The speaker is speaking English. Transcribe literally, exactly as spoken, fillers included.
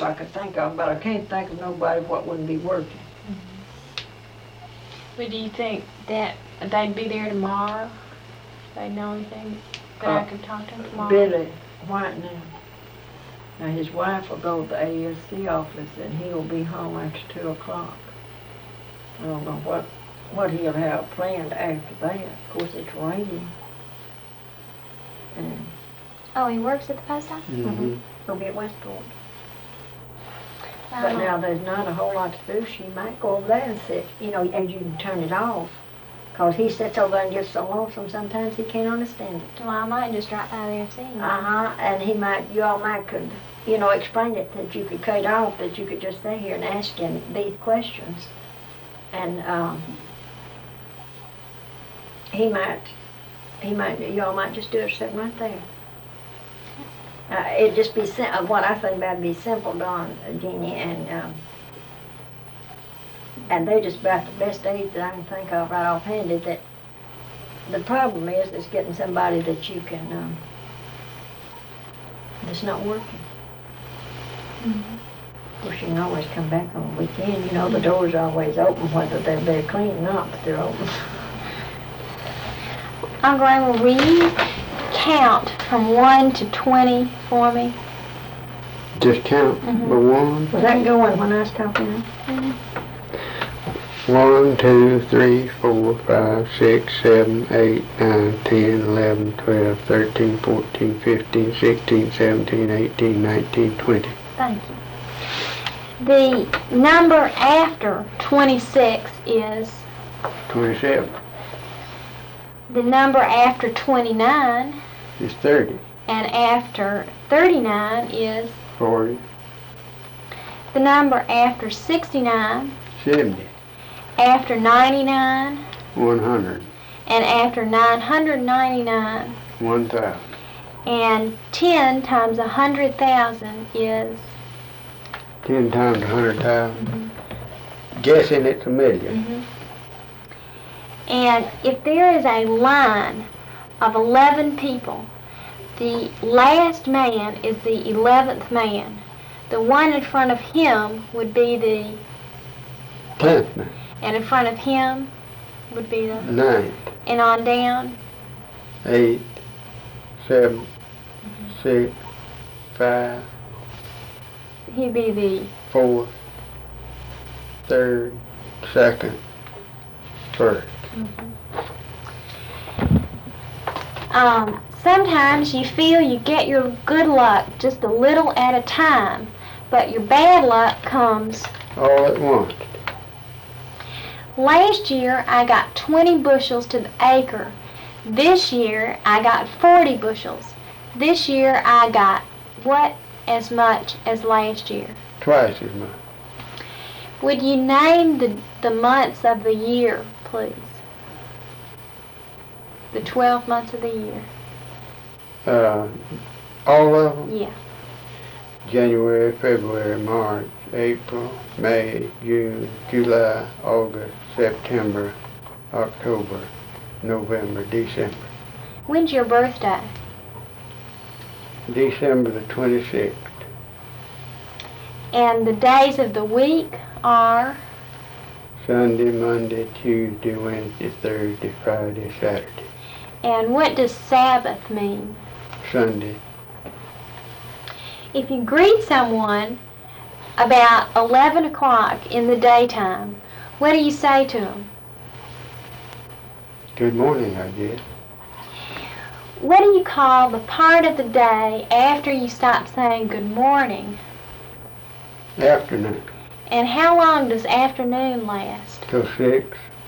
I could think of, but I can't think of nobody what wouldn't be working. But do you think that they'd be there tomorrow? They know anything that Uh, I could talk to them tomorrow? Billy White now. Now his wife will go to the A S C office and he will be home after two o'clock. I don't know what, what he'll have planned after that. Of course, it's raining. And Oh, he works at the post office? Mm-hmm. he'll be at Westport. I But don't know. now there's not a whole lot to do. She might go over there and sit, you know, and you can turn it off. Cause he sits over there and gets so lonesome sometimes he can't understand it. Well, I might just drop by there and see him. Uh-huh, and he might, you all might could, you know, explain it, that you could cut off, that you could just stay here and ask him these questions. And, um, he might, he might, you all might just do it sitting right there. Uh, it'd just be, sim- uh, what I think about it'd be simple, Dawn, uh, Jeannie, and, um, and they're just about the best age that I can think of right offhand. Is that the problem is, is getting somebody that you can, um, that's not working. Mm-hmm. Of course, you can always come back on the weekend. You know, the door's always open, whether they're very clean or not, but they're open. Uncle Raymond, will you count from one to twenty for me? Just count Mhm. by one. Was that going when I was talking? One, two, three, four, five, six, seven, eight, nine, ten, eleven, twelve, thirteen, fourteen, fifteen, sixteen, seventeen, eighteen, nineteen, twenty. Thank you. The number after twenty-six is, Twenty-seven the number after twenty-nine, is thirty. and after thirty-nine is, Forty. the number after sixty-nine, Seventy. after ninety-nine, One hundred. and after nine hundred ninety-nine. One thousand. And ten times a hundred thousand is, Ten times a hundred thousand. Guessing it's a million. and if there is a line of eleven people, the last man is the eleventh man. The one in front of him would be the, Tenth man. and in front of him would be the, Ninth. and on down. Eight. Seven. Six. Five. He'd be the, Fourth. Third. Second. First. um, sometimes you feel you get your good luck just a little at a time, but your bad luck comes. All at once. Last year I got twenty bushels to the acre. This year I got forty bushels. This year I got what as much as last year? Twice as much. Would you name the, the months of the year, please? The twelve months of the year. Uh, all of them? Yeah. January, February, March, April, May, June, July, August, September, October, November, December. When's your birthday? December the twenty-sixth. And the days of the week are? Sunday, Monday, Tuesday, Wednesday, Thursday, Friday, Saturday. And what does Sabbath mean? Sunday. If you greet someone about eleven o'clock in the daytime, what do you say to them? Good morning, I guess. What do you call the part of the day after you stop saying good morning? Afternoon. And how long does afternoon last? Till six.